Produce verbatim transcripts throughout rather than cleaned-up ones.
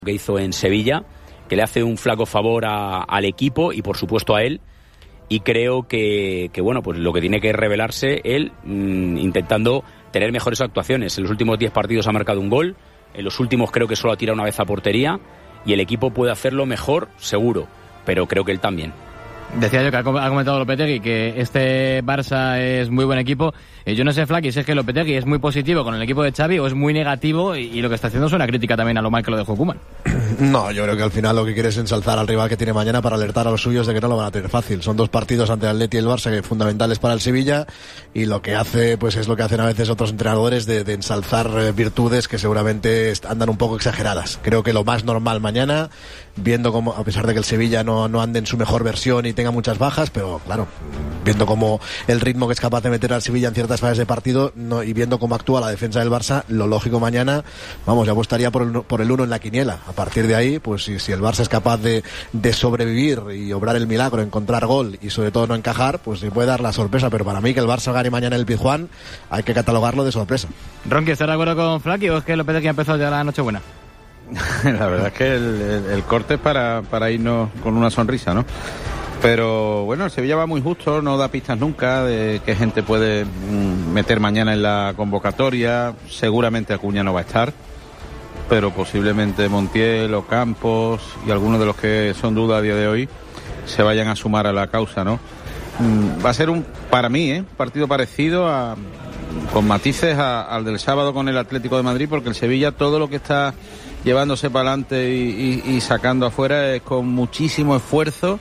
que hizo en Sevilla, que le hace un flaco favor a, al equipo y por supuesto a él, y creo que, que bueno, pues lo que tiene que revelarse él, mmm, intentando tener mejores actuaciones. En los últimos diez partidos ha marcado un gol, en los últimos creo que solo ha tirado una vez a portería, y el equipo puede hacerlo mejor, seguro, pero creo que él también. Decía yo que ha comentado Lopetegui que este Barça es muy buen equipo. Eh, yo no sé, Flaki, si es que Lopetegui es muy positivo con el equipo de Xavi o es muy negativo y, y lo que está haciendo es una crítica también a lo mal que lo dejó Koeman. No, yo creo que al final lo que quiere es ensalzar al rival que tiene mañana para alertar a los suyos de que no lo van a tener fácil. Son dos partidos ante el Atleti y el Barça que fundamentales para el Sevilla, y lo que hace pues es lo que hacen a veces otros entrenadores de, de ensalzar eh, virtudes que seguramente andan un poco exageradas. Creo que lo más normal mañana, viendo cómo, a pesar de que el Sevilla no, no ande en su mejor versión y tenga muchas bajas, pero claro, viendo cómo el ritmo que es capaz de meter al Sevilla en ciertas fases de partido, no, y viendo cómo actúa la defensa del Barça, lo lógico mañana, vamos, yo apostaría por el, por el uno en la quiniela. A partir de ahí, pues si, si el Barça es capaz de, de sobrevivir y obrar el milagro, encontrar gol y sobre todo no encajar, pues se puede dar la sorpresa, pero para mí que el Barça gane mañana en el Pizjuán hay que catalogarlo de sorpresa. Ronqui, ¿estás de acuerdo con Flaki o es que Lopetegui ha empezado ya la Nochebuena? La verdad es que el, el, el corte es para, para irnos con una sonrisa, ¿no? Pero bueno, el Sevilla va muy justo, no da pistas nunca de qué gente puede mm, meter mañana en la convocatoria. Seguramente Acuña no va a estar, pero posiblemente Montiel o Campos y algunos de los que son duda a día de hoy se vayan a sumar a la causa, ¿no? Mm, va a ser un, para mí, ¿eh? partido parecido a, con matices a, al del sábado con el Atlético de Madrid, porque el Sevilla todo lo que está llevándose para adelante y, y, y sacando afuera es con muchísimo esfuerzo,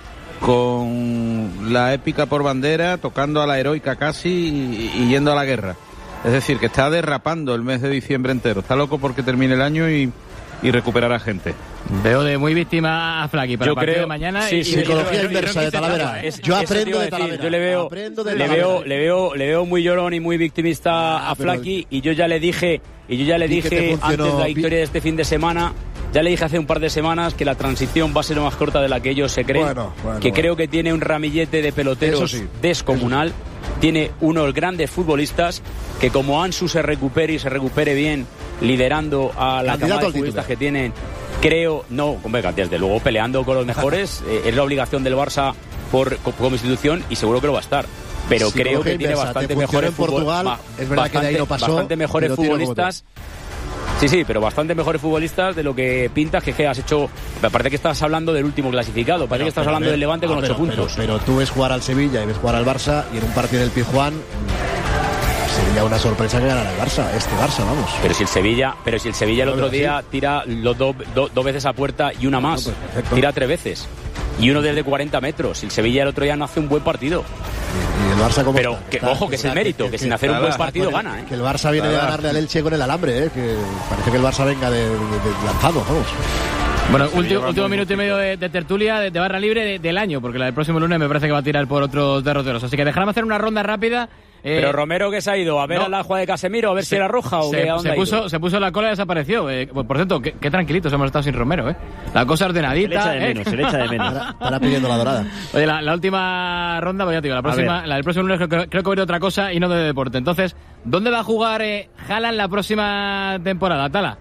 con la épica por bandera, tocando a la heroica casi y, y yendo a la guerra. Es decir, que está derrapando el mes de diciembre entero. Está loco porque termine el año y, y recuperará gente. Veo de muy víctima a Flaki para yo el partido creo, de mañana. Sí, y, sí, psicología y, inversa y, de Talavera. Es, yo aprendo de Talavera. Talavera. Yo le veo, de le veo, le veo, le veo muy llorón y muy victimista ah, a Flaki, y yo ya le dije, y yo ya le dije antes de la victoria de este fin de semana. Ya le dije hace un par de semanas que la transición va a ser más corta de la que ellos se creen, bueno, bueno, que bueno. creo que tiene un ramillete de peloteros sí, descomunal, sí. Tiene unos grandes futbolistas que como Ansu se recupere y se recupere bien, liderando a la camada de futbolistas que tienen, creo, no, hombre, desde luego peleando con los mejores, eh, es la obligación del Barça por, como institución y seguro que lo va a estar. Pero si creo que tiene bastante mejores en Portugal, ba- es verdad bastante, que de ahí no pasó, bastante mejores futbolistas. Sí, sí, pero bastante mejores futbolistas de lo que pintas, que, que has hecho. Me parece que estás hablando del último clasificado, parece pero, que estás pero, hablando ver, del Levante ah, con ocho puntos. Pero, pero tú ves jugar al Sevilla y ves jugar al Barça, y en un partido del Pizjuán sería una sorpresa que ganara el Barça, este Barça, vamos. Pero si el Sevilla, pero si el Sevilla el otro día sí. tira los dos do, do veces a puerta y una más, no, pues tira tres veces. Y uno desde cuarenta metros. Si el Sevilla el otro día no hace un buen partido. Y el Barça como Pero está, que, está, ojo, que es el mérito, que, que, que sin hacer un buen partido el, gana, ¿eh? Que el Barça viene de ganarle al Elche con el alambre, ¿eh? Que parece que el Barça venga de, de, de lanzado, vamos. Bueno, último, último minuto y medio de, de tertulia de, de barra libre de, del año, porque la del próximo lunes me parece que va a tirar por otros derroteros. Así que dejadme hacer una ronda rápida. Eh, Pero Romero, ¿qué se ha ido? ¿A ver no, a la jugada de Casemiro? ¿A ver se, si era roja o se, qué? ¿A dónde se, ha puso, ido? se puso la cola y desapareció. Eh, por cierto, qué, qué tranquilitos hemos estado sin Romero, ¿eh? La cosa ordenadita. Se le echa de menos, ¿eh? se le echa de menos. Estará pidiendo la dorada. Oye, la, la última ronda, pues ya te digo, la próxima, la del próximo lunes creo, creo que va a ir otra cosa y no de deporte. Entonces, ¿dónde va a jugar eh, Haaland la próxima temporada, Tala?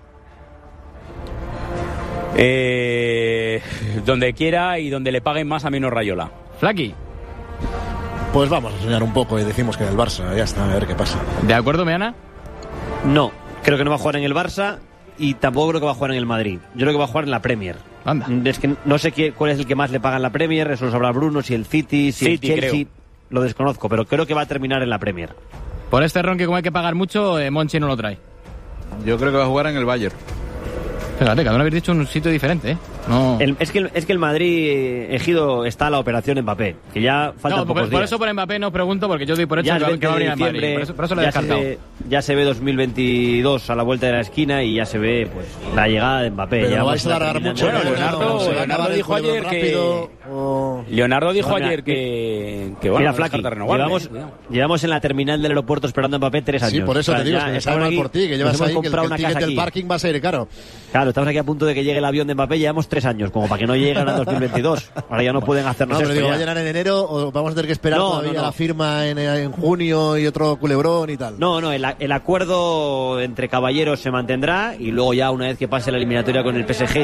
Eh, donde quiera y donde le paguen más a Mino Raiola. Flaki. Pues vamos a soñar un poco y decimos que en el Barça, ya está, a ver qué pasa. ¿De acuerdo, Meana? No, creo que no va a jugar en el Barça y tampoco creo que va a jugar en el Madrid. Yo creo que va a jugar en la Premier. Anda. Es que no sé qué, cuál es el que más le paga en la Premier, eso lo sabrá Bruno, si el City, si City, el Chelsea, creo. Lo desconozco, pero creo que va a terminar en la Premier. Por este ron que como hay que pagar mucho, eh, Monchi no lo trae. Yo creo que va a jugar en el Bayern. Fíjate, cada uno habéis dicho un sitio diferente, ¿eh? No. El, es, que el, es que el Madrid, Ejido, está a la operación Mbappé, que ya faltan no, pocos por, días. por eso por Mbappé no pregunto, porque yo doy por hecho ya que, que va a venir al Madrid. Por eso, por eso lo he ya descartado. Se ve, ya se ve dos mil veintidós a la vuelta de la esquina y ya se ve pues la llegada de Mbappé. Pero ya vais a alargar mucho. Bueno, Leonardo, no, Leonardo dijo ayer que... O... Leonardo dijo bueno, ayer que... que bueno, mira, Flaki, llevamos, ¿eh? llevamos en la terminal del aeropuerto esperando a Mbappé tres años. Sí, por eso o sea, te digo, ya, que me sabe mal por ti, que llevas ahí, que el, el ticket del parking va a ser caro. Claro, Claro, estamos aquí a punto de que llegue el avión de Mbappé, llevamos tres años, como para que no lleguen a dos mil veintidós. Ahora ya no pueden hacernos No, pero esto digo, ya. ¿va a llegar en enero o vamos a tener que esperar No, todavía no, no. la firma en, en junio y otro culebrón y tal? No, no, el, el acuerdo entre caballeros se mantendrá y luego ya una vez que pase la eliminatoria con el P S G